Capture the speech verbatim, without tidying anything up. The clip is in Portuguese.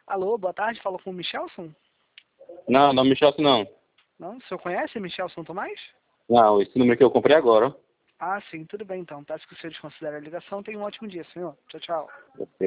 Alô, boa tarde, falo com o Michelson? Não, não me chato não. Não? O senhor conhece Michelson Tomás? Não, esse número que eu comprei agora. Ah, sim, tudo bem então. Peço que o senhor desconsidere a ligação. Tenha um ótimo dia, senhor. Tchau, tchau. Ó.